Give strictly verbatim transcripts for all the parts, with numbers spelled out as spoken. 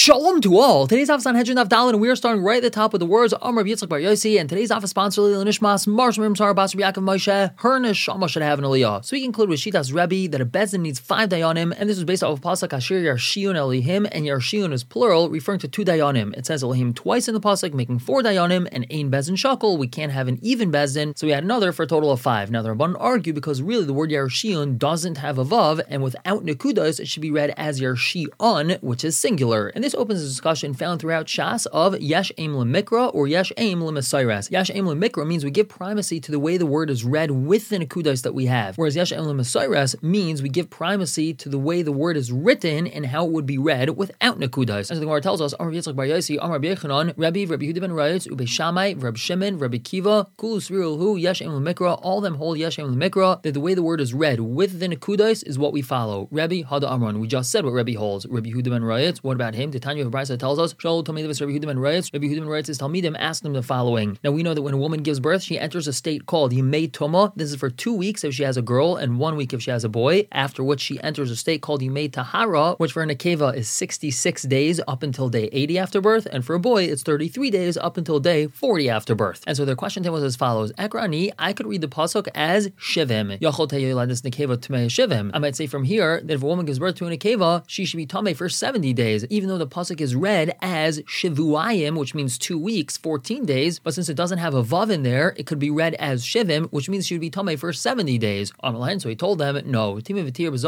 Shalom to all. Today's Daf is on Hedron Daf Dalin, and we are starting right at the top with the words Amar Rabbi Yitzchak Bar Yossi. And today's Daf is sponsored by Nishmas Marshal Miriam Sarah Bas Rabbi Yaakov Moshe. Her neshama should have an aliyah. So we conclude with Shitas Rebbe that a bezin needs five dayanim, and this is based off of pasuk Asher Yarshiun Elohim, and Yarshiun is plural, referring to two dayanim. It says Elohim twice in the pasuk, making four dayanim, and ein bezin shakel. We can't have an even bezin, so we had another for a total of five. Now the Rabbanan argue because really the word Yarshiun doesn't have a vav, and without nekudas it should be read as Yarshion, which is singular. And this opens a discussion found throughout Shas of Yesh Aim Lemikra or Yesh Aim Lemesayres. Yesh Aim Lemikra means we give primacy to the way the word is read with the nekudas that we have, whereas Yesh Aim Lemesayres means we give primacy to the way the word is written and how it would be read without nekudas. As the Gemara tells us, Amar Yitzchak Bar Yossi, Amar Rabbi Yechanan, Rabbi, Rabbi Yehuda ben Rayetz, Ube Shammai, Rabbi Shimon, Rabbi Kiva, Kulu Svirul Hu, Yesh Aim Lemikra, all of them hold Yesh Aim Lemikra, that the way the word is read with the nekudas is what we follow. Rabbi Hada Amron, we just said what Rabbi holds. Rabbi Yehuda ben Rayetz, what about him? The Tanya of Brisa tells us, Shaul Talmidim Rabbi Yehuda ben Rayetz, Rabbi Yehuda ben Rayetz' Talmidim asked them the following. Now we know that when a woman gives birth, she enters a state called Yimei Tuma. This is for two weeks if she has a girl and one week if she has a boy, after which she enters a state called Yimei Tahara, which for an Akeva is sixty-six days up until day eighty after birth, and for a boy it's thirty-three days up until day forty after birth. And so their question to him was as follows. Ekrani, I could read the pasuk as Shivim. Yachol Teyeladis Nekeva Tumei Shivim. I might say from here that if a woman gives birth to an Akeva, she should be Tamei for seventy days, even though the pasuk is read as Shivuayim, which means two weeks, fourteen days, but since it doesn't have a vav in there, it could be read as Shivim, which means she would be Tamei for seventy days. So he told them, no, the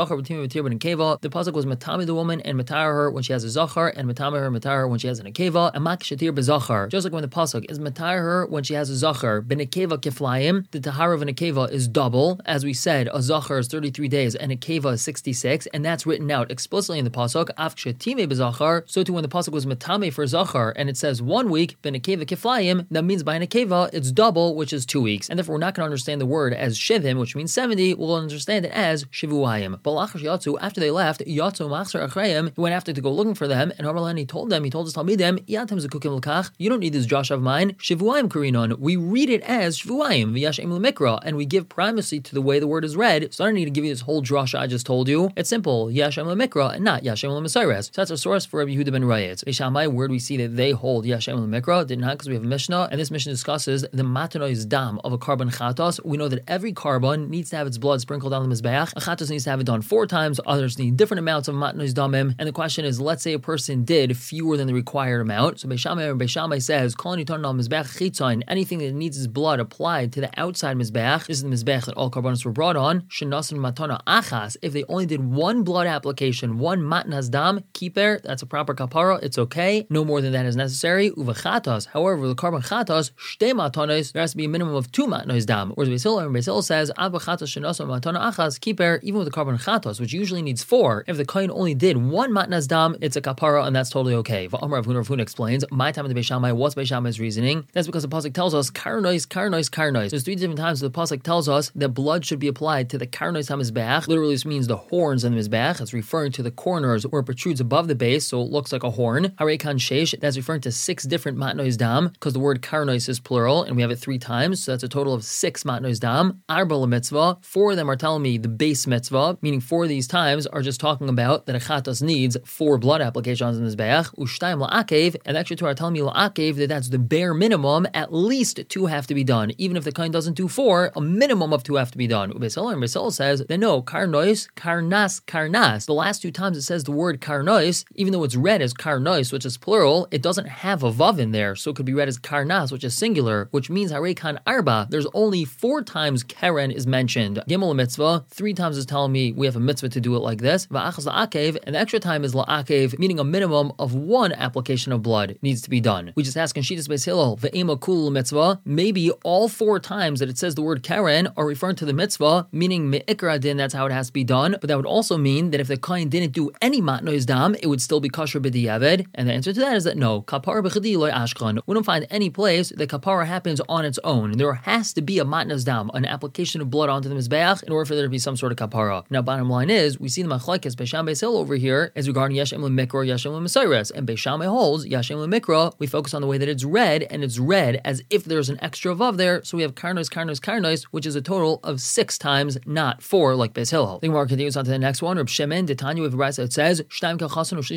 pasuk was Matami the woman and Matar her when she has a Zachar, and Matami her, Matar her when she has an Akeva, and Mak Shatir Bezachar. Just like when the pasuk is Matar her when she has a Zachar, Ben Akeva Kiflayim, the Tahara of an Akeva is double. As we said, a Zachar is thirty-three days and Akeva is sixty-six, and that's written out explicitly in the pasuk, Af Shatime Bezachar. So too when the pasuk was Matame for Zachar, and it says one week, Ben Akeva Kiflayim, that means by an Akeva, it's double, which is two weeks. And therefore we're not going to understand the word as Shivim, which means seventy, we'll understand it as Shivuayim. But Yatsu, after they left, Yatsu Machzer Achrayim, he went after to go looking for them, and Harmalan, he told them, he told his Talmidim, Yatem Zakukim L'kach, you don't need this Josh of mine, Shivuayim Karinon, we read it as Shivuayim, V'yash Em L'mikra, and we give primacy to the way the word is read, so I don't need to give you this whole drasha I just told you. It's simple, Yash Em L'mikra, and not Yash Em L'mesayres. So that's a source for Rabbi Yehuda ben Rayetz. Beishamai, where do we see that they hold Yash Em L'mikra? Did not, because we have a Mishnah, and this Mishnah discusses the matanois dam of a carbon chatos. We know that every carbon needs to have its blood sprinkled on the mizbeach. A chatos needs to have it done four times, others need different amounts of matanois damim, and the question is, let's say a person did fewer than the required amount. So Beishamai or Beishamai says, Kol niton al mizbeach chitzon, anything that needs its blood applied to the outside mizbeach, this is the mizbeach that all carbonates were brought on, shenasan matana achas, if they only did one blood application, one matnas dam, kiper, that's a proper kapara, it's okay, no more than that is necessary. Uvachatas, however, the carbon chatas, shte matanos, there has to be a minimum of two matnos dam. Whereas Basil and Basil says, Abachatas shenasan matana achas, kiper, even with the carbon chatas, which usually needs four, if the kohen only did one matnas dam, it's a kapara, and that's totally okay. V'amar Rav Huna, Rav Huna explains, my time of the Beishamai, what's Beishamai's reasoning? That's because the pasuk tells us karnois, karnois, karnois. There's three different times the pasuk tells us that blood should be applied to the karnois hamizbeach. Literally, this means the horns on the mizbeach. It's referring to the corners where it protrudes above the base, so it looks like a horn. Harekan sheish, that's referring to six different matnois dam, because the word karnois is plural, and we have it three times, so that's a total of six matnois dam. Arba mitzvah, four of them are telling me the base mitzvah, meaning four of these times are just talking about that a chatas needs four blood applications in the mizbeach. Ushtaim la'akev, and the extra two are telling me la'akev that that's the bare minimum. At least two have to be done. Even if the kind doesn't do four, a minimum of two have to be done. Ubesil and Basil says that no, karnois, karnas, karnas. The last two times it says the word karnois, even though it's read as karnois, which is plural, it doesn't have a vav in there, so it could be read as karnas, which is singular, which means harekan arba. There's only four times keren is mentioned. Gimel mitzvah, three times is telling me we have a mitzvah to do it like this. Va'achas la'akev, and the extra time is la'akev, meaning a minimum of one application of blood needs to be done. We just ask in Shittas Beis Hillel, ve'ema kul mitzvah, maybe all four times that it says the word keren are referring to the mitzvah, meaning me'ikra din, that's how it has to be done, but that would also mean that if the kohen didn't do any matnois dam, it would still be kosher b'diavad, and the answer to that is that no, kapara b'chadi loy ashkan. We don't find any place that kapara happens on its own. There has to be a matnos dam, an application of blood onto the mizbeach, in order for there to be some sort of kapara. Now, bottom line is, we see the machlekes Beishamai Beis Hillel over here as regarding Yesh Em L'mikra or Yesh Em L'mesayres, and Beishamai holds Yesh Em L'mikra, we focus on the way that it's read, and it's read as if there's an extra vav there, so we have karnos, karnos, karnos, which is a total of six times, not four, like Beis Hillel. The Gemara continues on to the next one. Reb Shimon, the Tanya with Brisa, it says, Shtaim kal chasan u'shlishas afil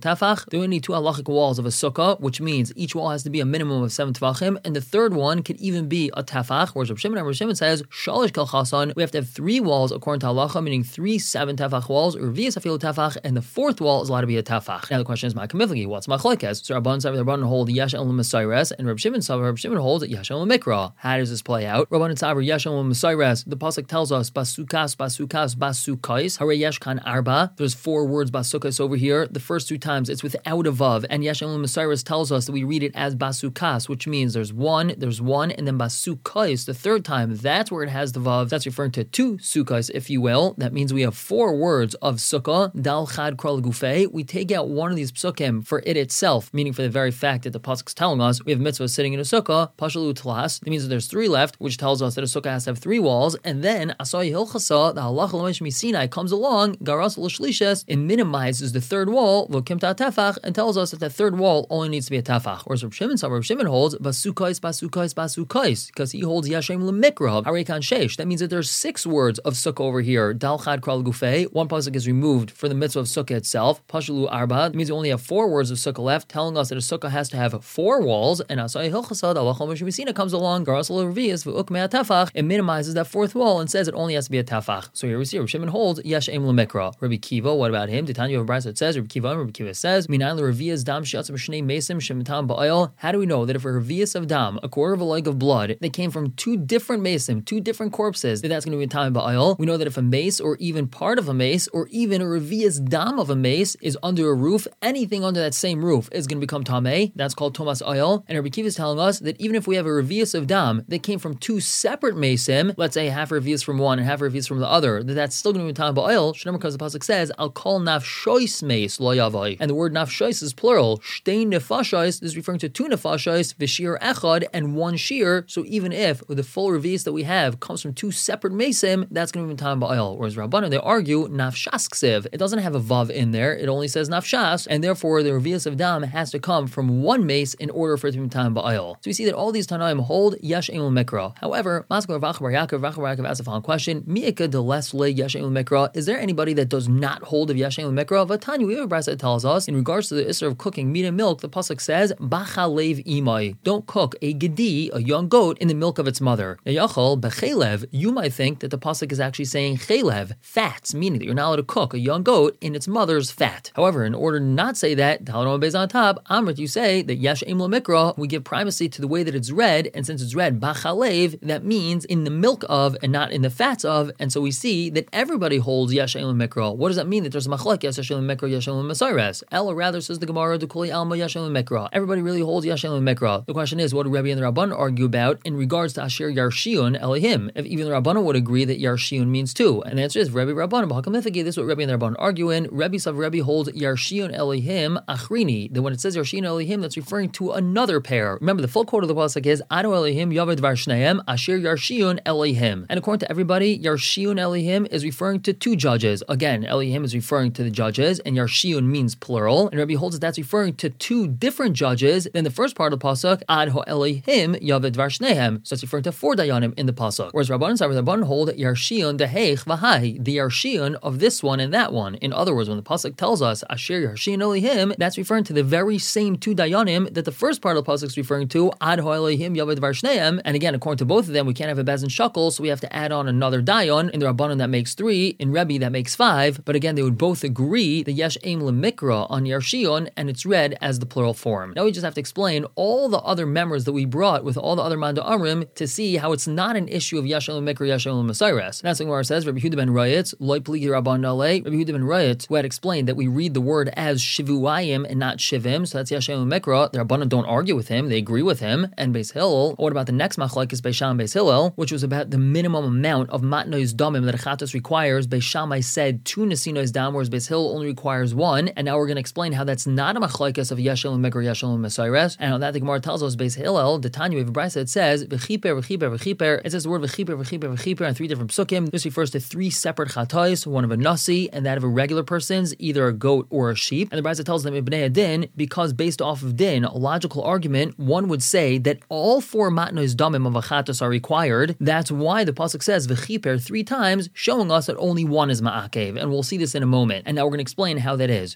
tefach. Then we need two halachic walls of a sukkah, which means each wall has to be a minimum of seven tefachim, and the third one could even be a tefach. Whereas Rav Shimon and Rav Shimon says shalish kel chasan, we have to have three walls according to halacha, meaning three seven tefach walls, or vias afilu tefach, and the fourth wall is allowed to be a tefach. Now the question is, my kamiflagi, what's machlokes? So Rabban Sav Rabban hold yesh el Messires, and Rav Shimon Sav Rav Shimon holds yesh el Mikra. How does this play out? Rabban Sav yesh el Messires. The pasuk tells us basukas basukas basukais hare yesh kan arba. There's four words basukas over here. The first two times it's without a vav, and yesh el Messires tells us that we read it as basukas, which means there's one, there's one, and then basukais. The third time, that's where it has the vav. That's referring to two sukkahs, if you will. That means we have four words of sukkah, dal chad kral gufei. We take out one of these psukim for it itself, meaning for the very fact that the pasuk is telling us we have mitzvah sitting in a sukkah, pashalu tlas. That means that there's three left, which tells us that a sukkah has to have three walls. And then asay hilchasa, the halacha l'mesh misinai comes along, garas l'shlishes, and minimizes the third wall, v'kimta tefach, and tells us that the third wall only needs to be a tefach. Whereas Rav Shimon, Rav Shimon holds basukais basukais basukais, because he holds yashem l'mikra harekan sheish. That means that there's six words of sukkah over here. Dal chad kral gufei. One pasuk is removed for the mitzvah of sukkah itself. Pashalu arba. That means we only have four words of sukkah left, telling us that a sukkah has to have four walls. And asay hilchasad Allah Misina comes along, garas l'revias v'ukmei tefach. It minimizes that fourth wall and says it only has to be a tefach. So here we see Rav Shimon holds yesh em l'mikra. Rabbi Kiva, what about him? Titania of Brisa, it says Rabbi Kiva. Rabbi Kiva says minan l'revias dam shiatzim shnei mesim shemitam ba'oil. How do we know that if a revias of dam, a quarter of a leg of blood, that came from two different mesim, two different corpses, that that's going to be a time ba'oil? We know that if a mace or even part of a mace or even a revias dam of a mace is under a roof, anything under that same roof is going to become tameh. That's called tomas oil. And Rabbi Kiva is telling us that even if we have a revias of dam that came from two separate mesim, let's say half revias from one and half revias from the other, that that's still going to be time ba'oil. Shneimar, because the pasuk says I'll call nafshois mace lo yavai, and the word nafshois is plural. Shtei nefashos is referring to two nefashos, v'shir echad, and one shear. So even if the full revias that we have comes from two separate mesim, that's going to be time ba'oil. Whereas Rabbanan, they argue nafshas ksiv. It doesn't have a vav in there. It only says nafshas, and therefore the revias of dam has to come from one mace in order for it to be time ba'oil. So we see that all these Tanaim hold yesh emul mikra. However, Maskor Rav Bar Yaakov, Rav Bar Yaakov asks the following question: Mi'ika de les le yesh emul mikra. Is there anybody that does not hold of yesh emul mikra? Vatanya, we have a brisa that tells us in regards to the issur of cooking meat and milk. The pasuk says bachalev imai. Don't cook a gedi, a young goat, in the milk of its mother. Yachol bechelev. You might think that the pasuk is actually saying chelev, fats, meaning that you're not allowed to cook a young goat in its mother's fat. However, in order to not say that, Talmud Beis on top, Amrit, you say that yesh emul mikra, we give primacy to the way that it's read, and since it's read bachalev, that means in the milk of and not in the fats of, and so we see that everybody holds yesh emul mikra. What does that mean? That there's a machlek yesh emul mikra, yesh emul mesaires? Ella rather says the Gemara, Dukuli alma yesh emul mikra. Everybody really holds yesh emul mikra. The question is, what do Rebbe and the Rabban argue about in regards to Asher Yarshion Elohim? If even the Rabbanan would agree that Yarshion means two, and the answer is Rebbe Rabbanan. This is what Rebbe and the Rabbanan argue in. Rebbe Sav Rebbe holds Yarshion Elohim Achrini. That when it says Yarshion Elohim, that's referring to another pair. Remember, the full quote of the pasuk is Anu Elohim Yavad Var Shneim Asher Yarshion Elohim. And according to everybody, Yarshion Elohim is referring to two judges. Again, Elohim is referring to the judges, and Yarshion means plural. And Rebbe holds that that's referring to two different judges than the first part of the pasuk Ad Ho Elohim Yavad Var Shneim. So it's referring to four dayanim in the pasuk. Whereas Rabbanan Sav Rabbanan hold Yarshion Deheich Vahai, the Yarshion of this one and that one. In other words, when the pasuk tells us Asher Yarshion Elohim, that's referring to the very same two dayanim that the first part of the pasuk is referring to Ad Ho Elohim Yavad Var Shneim. And again, according to both of them, we can't have a bezin shakel, so we have to add on another dayan. In the Rabbanan that makes three, in Rebbe that makes five. But again, they would both agree the yesh aim lemikra on Yarshion, and it's read as the plural form. Now we just have to explain all the other members that we brought with all the other manda amrim to see how it's not an issue of yesh aim lemikra, yesh aim lemasiris. That's what says Rabbi Yehuda ben Rayetz, loy pligi Rabban nalei. Rabbi Yehuda ben Rayetz, who had explained that we read the word as shivuayim and not shivim, so that's yesh aim lemikra. The Rabbanan don't argue with him; they agree with him. And Beis Hillel, what about the next machlokes Beis Shammai Beis Hillel, which was about the minimum amount of matnos damim that a chatos requires? Beis Shammai said two nesinos dam, whereas Beis Hillel only requires one. And now we're going to explain how that's not a machlokes of yeshel and mekor yeshel and mesaires. And on that the Gemara tells us Beis Hillel, the Tanya of Brisa, it says v'chiper v'chiper v'chiper. It says the word v'chiper v'chiper v'chiper on three different psukim. This refers to three separate chatos, one of a nasi and that of a regular person's, either a goat or a sheep. And the Brisa tells them ibnei adin, because based off of din, a logical argument, one would say that all four matnos damim of a chatos are required. That's why the pasuk says v'chiper three times, showing us that only one is ma'akev, and we'll see this in a moment. And now we're going to explain how that is. So we ask,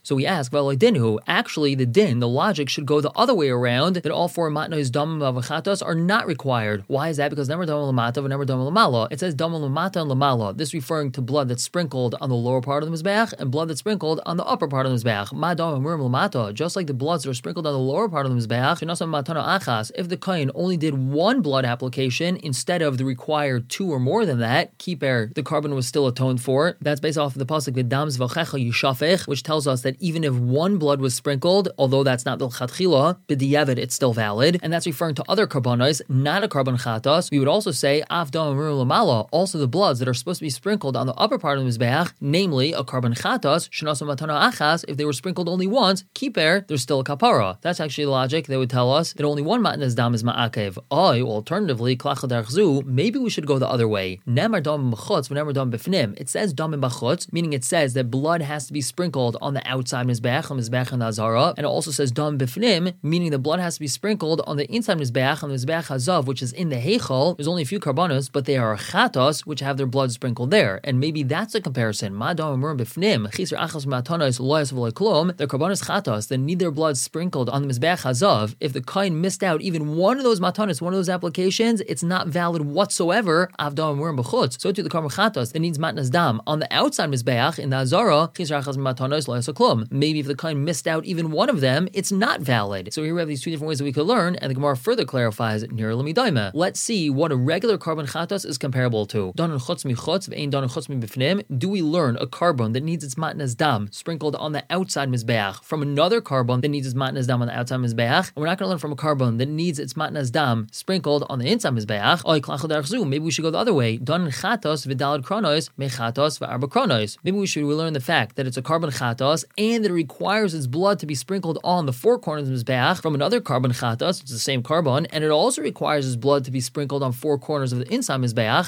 ask, Dinu. Actually, the din, the logic, should go the other way around, that all four matnos dam v'chatos are not required. Why is that? Because never dam l'mata and never dam l'mala. It says dam l'mata and l'mala. This referring to blood that's sprinkled on the lower part of the mizbeach and blood that's sprinkled on the upper part of the mizbeach. Ma dam amurim l'mata. Just like the bloods that are sprinkled on the lower part of the mizbeach, shenasam matana achas. If the kohen only did one blood application instead of the required two or more than that, kiper, the carbon was still atoned for. That's based off of the pasuk v'dam zvachecha yishafech, which tells us that even if one blood was sprinkled, although that's not the chatchila, b'diavad it's still valid, and that's referring to other karbanos, not a carbon chatos. We would also say avdam amurim l'mala. Also the bloods that are supposed to be sprinkled on the upper part of the mizbeach, namely a carbon chatos, shenasam matana achas. If they were sprinkled only once, kiper, there's still a kapara. That's actually the logic. They would tell us that only one matnas dam is ma'akev. Or alternatively, klachad maybe we should go the other way. Nemar dam b'chutz, v'nemar dam b'fnim. It says dam b'chutz, meaning it says that blood has to be sprinkled on the outside mizbeach, on mizbeach and azara, and it also says dam b'fnim, meaning the blood has to be sprinkled on the inside mizbeach, on the mizbeach hazav, which is in the heichal. There's only a few karbanos, but they are chatos, which have their blood sprinkled there, and maybe that's a comparison. Ma dam amurim b'fnim, chisar achas matanos loyas v'loyklum. Their karbanos chatos that need their blood sprinkled on the mizbeach hazav. If the kohen missed out even one of those matanos, one of those applications, it's not valid whatsoever. Avdam amurim b'chutz. So to the karban chatos that needs matnas dam on the outside mizbeach in the azara, chisar achas matanos loyas v'loyklum. Maybe if the kohen missed out even one of them, it's not valid. So here we have these two different ways that we could learn, and the Gemara further clarifies near lemidaima. Let's see what a regular carbon chatos is comparable to. Danan chutz mi chutz v'ein danan chutz mi b'fnim. Do we learn a carbon that needs its matnas dam sprinkled on the outside mizbeach from another carbon that needs its matnas dam on the outside mizbeach? And we're not going to learn from a carbon that needs its matnas dam sprinkled on the inside mizbeach. Maybe we should go the other way. Danan chatos v'dalad kronos mechatos v'arba kronos. Maybe we should we learn the fact that it's a carbon chatos and that it requires its blood to be sprinkled on the four corners of mizbeach from another carbon chatos, it's the same carbon, and it also requires its blood to be sprinkled on four corners of the inside mizbeach.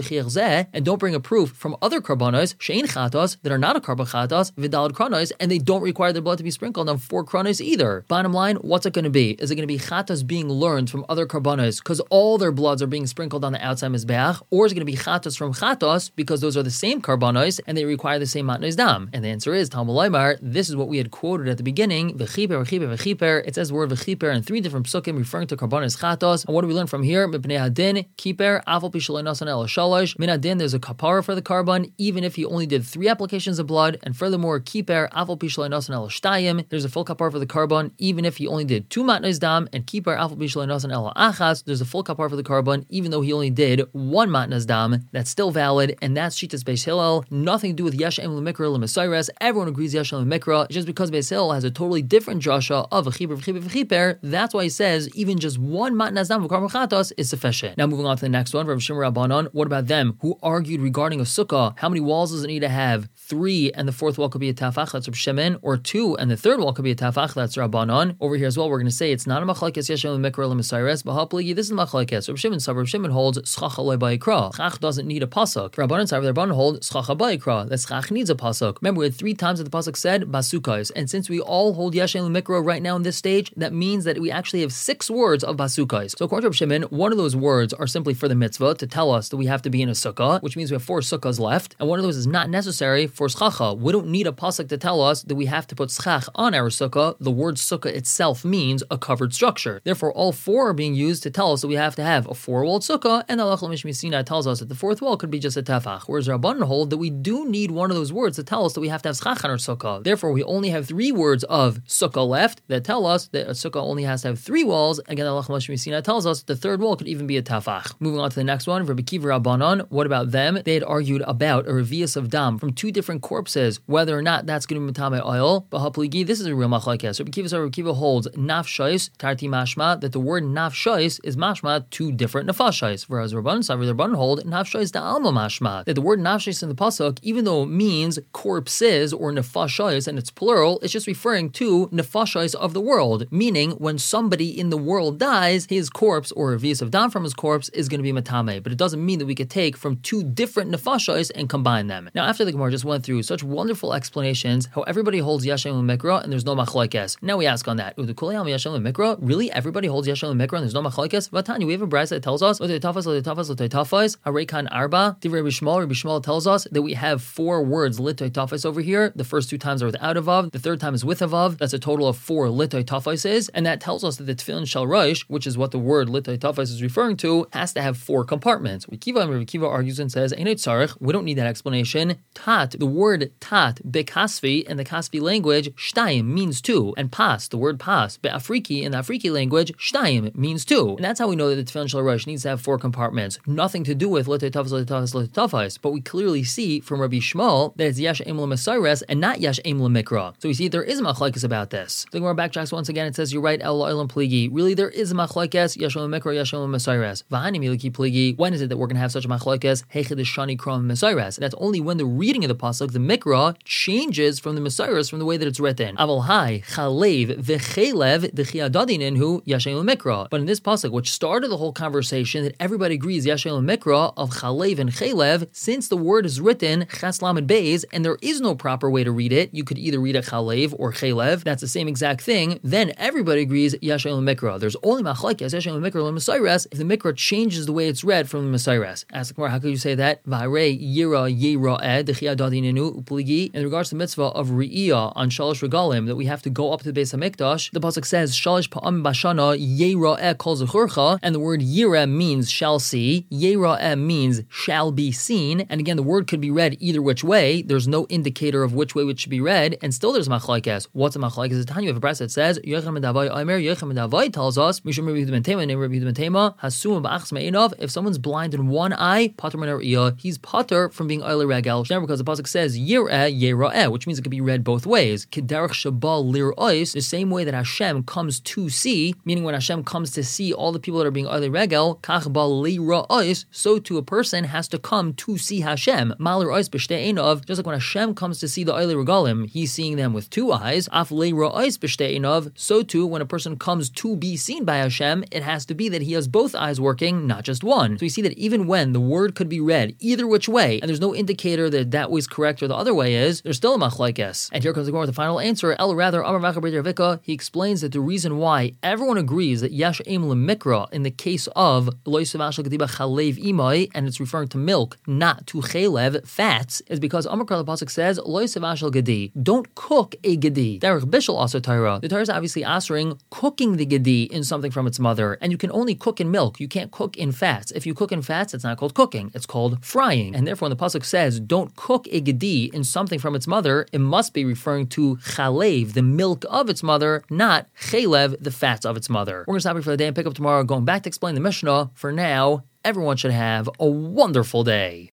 And don't bring a proof from other carbonos shein chatos that are not a carbon chatos v'dalad kronos, and they don't require their blood to be sprinkled on four kronos either. Bottom line, what's it going to be? Is it going to be chatos being learned from other carbonos because all their bloods are being sprinkled on the outside mizbeach, or is it going to be chatos from chatos because those are the same carbonos and they require the same matnos dam? And the answer is Talmud Laimar. This is what we had quoted at the beginning. V'chiper, v'chiper, v'chiper. It says the word v'chiper in three different psukim referring to carbonos chatos. And what do we learn from here? Mipnei hadin kiper afal pi shelo nasan el shalosh. Min hadin, there's a kapara for the carbon even if he only did three applications of blood. And furthermore, kiper afal pi shelo nasan el shtayim. There's a full kapara for the carbon even if he only did two matnos dam. And kiper afal pi shelo nasan el achas. There's a full kapara for the carbon even though he only did one matnas dam. That's still valid, and that's Shitas Beis Hillel. Nothing to do with Yesh Em L'Mikra L'Mesayres. Everyone agrees Yesh Em L'Mikra. Just because Beis Hillel has a totally different drasha of a chiper, v'chiper, v'chiper, that's why he says even just one matnas dam of carbon chatos is sufficient. Now moving on to the next one, Rav Shimon Rabbanon. What about them who argued regarding a sukkah? How many walls does it need to have? Three, and the fourth wall could be a tafach, that's Rav Shimon, or two, and the third wall could be a tafach, that's Rabbanon. Over here as well, we're going to say it's not a machlekes Yesh Em L'Mikra L'Mesayres, but hapli this is a machlekes. Rav Shimon, Rav Shimon holds schach alei ba'ikra. Schach doesn't need a pasuk. Rabbanon, Rav Rabbanon hold schach ba'ikra. That schach needs a pasuk. Remember, we had three times that the pasuk said basukais, and since we all hold Yesh Em L'Mikra right now in this stage, that means that we actually have six words of basukais. So according to Rav Shimon, one of those words are simply for the mitzvah to tell us that we have to be in a sukkah, which means we have four sukkahs left, and one of those is not necessary for schacha. We don't need a pasuk to tell us that we have to put schach on our sukkah. The word sukkah itself means a covered structure. Therefore, all four are being used to tell us that we have to have a four-walled sukkah, and the Halach L'Mishmi Sinai tells us that the fourth wall could be just a tefach. Whereas Rabbanan hold that we do need one of those words to tell us that we have to have schach on our sukkah. Therefore, we only have three words of sukkah left that tell us that a sukkah only has to have three walls. Again, the Halach L'Mishmi Sinai tells us the third wall could even be a tefach. Moving on to the next one, Rabbi Kiva Rabbanan. What about them? They had argued about a revius of dam from two different corpses, whether or not that's going to be matame oil. But hapligi, this is a real machlekes. Rabbi Kiva, Rabbi Kiva holds nafshais tarti mashma, that the word nafshais is mashma two different nafashais, whereas Rabbanan Savri the Rabbanan hold nafshais da alma mashma, that the word nafshais in the pasuk, even though it means corpses or nefashais and it's plural, it's just referring to nefashais of the world, meaning when somebody in the world dies, his corpse or a vis of dam from his corpse is going to be matame. But it doesn't mean that we could take from two different nefashais and combine them. Now, after the Gemara just went through such wonderful explanations how everybody holds Yesh Em L'Mikra and there's no machlokes. Now we ask on that, really everybody holds Yesh Em L'Mikra and there's no machlokes? Vatani, we have a brayso that tells us Harekan Arba. Divrei Bishmal, Rabbi Shmuel tells us that we have four words lit tafas over here. The first two times are without without a vav, the third time is with a vav. That's a total of four litay tafaises, and that tells us that the tefillin shel rosh, which is what the word litay tafais is referring to, has to have four compartments. Kiva and Rabbi Kiva argues and says, "Einot tzarich." We don't need that explanation. Tat, the word tat bekasvi in the Kasvi language, shtayim means two, and pas, the word pas be'afriki in the Afriki language, shtayim means two, and that's how we know that the tefillin shel rosh needs to have four compartments. Nothing to do with litay tafais, litay tafais, litay tafais, but we clearly see from Rabbi Shmuel that it's yesh em l'mesaires and not yesh em l'mikra. So we see there is a machlokes about this. The Gemara backtracks once again. It says, "You're right, el olam pligi." Really, there is a machlokes yesh em l'mikra, yesh em l'mesaires. V'hani miliki pligi. When is it that we're going to have such a machlokes? Heichad shani kram mesaires. That's only when the reading of the pasuk, the mikra, changes from the mesaires from the way that it's written. Aval hai chalev v'chelev d'chiadadinenhu yesh em l'mikra. But in this pasuk, which started the whole conversation that everybody agrees yesh em l'mikra of chalev and chelev, since the word is written ches lamed beis and there is no proper way to read it, you could either read it chalev or chelev. That's the same exact thing. Then everybody agrees yesh em l'mikra. There's only machlokes yesh em l'mikra l'mesaires if the mikra changes the way it's read from the mesaires. Ask the Gemara, how could you say that? V'harei yira yira'ed d'chiadadinenu upligi. In regards to the mitzvah of re'iyah on shalosh regalim, that we have to go up to the Beis Hamikdash, the pasuk says shalosh pa'am bashana yira'eh kol zechurcha, and the word yira means shall see, yira'eh means shall be seen, and again the word could be read either which way. There's no indicator of which way it should be read, and still there's machlokes. What's a machlokes? It's Tanya. You have a brayso that says Yochanan ben Davai Omer. Yochanan ben Davai tells us Mishum Rabbi Yehuda ben Tema, name Rabbi Yehuda ben Tema, hasum ba'achs me'inav. If someone's blind in one eye, pater min ha'riyah, he's pater from being oile regel. Because the pasuk says yireh yira'eh, which means it could be read both ways. Kederach shabal lir'ois, the same way that Hashem comes to see, meaning when Hashem comes to see all the people that are being oile regel, kach bal lir'ois, so too a person has to come to see Hashem. Mal lir'ois b'shtei einav, just like when Hashem comes to see the oile regalim, he's seeing them with two eyes. Af lir'ois b'shtei einav, so too when a person comes to be seen by Hashem, it has to be that he has both eyes working, not just one. So we see that even when the word could be read either which way, and there's no indicator that that way is correct or the other way is, there's still a machlokes. And here comes the Gemara with the final answer. El rather, Amar Vacha B'Rei Ravika, he explains that the reason why everyone agrees that yesh em l'mikra in the case of lo yisavashal gediba chalev imai, and it's referring to milk, not to chalev, fats, is because Amar Kral Pasuk says lo yisavashal gedi, don't cook a gedi. Derech bishul aser Torah. The Torah is obviously answering cooking the gedi in something from its mother, and you can only cook in milk. You can't cook in fats. If you cook in fats, it's not called cooking. It's called frying. And therefore, when the pasuk says don't cook a gedi in something from its mother, it must be referring to chalev, the milk of its mother, not chalev, the fats of its mother. We're going to stop here for the day and pick up tomorrow, going back to explain the Mishnah. For now, everyone should have a wonderful day.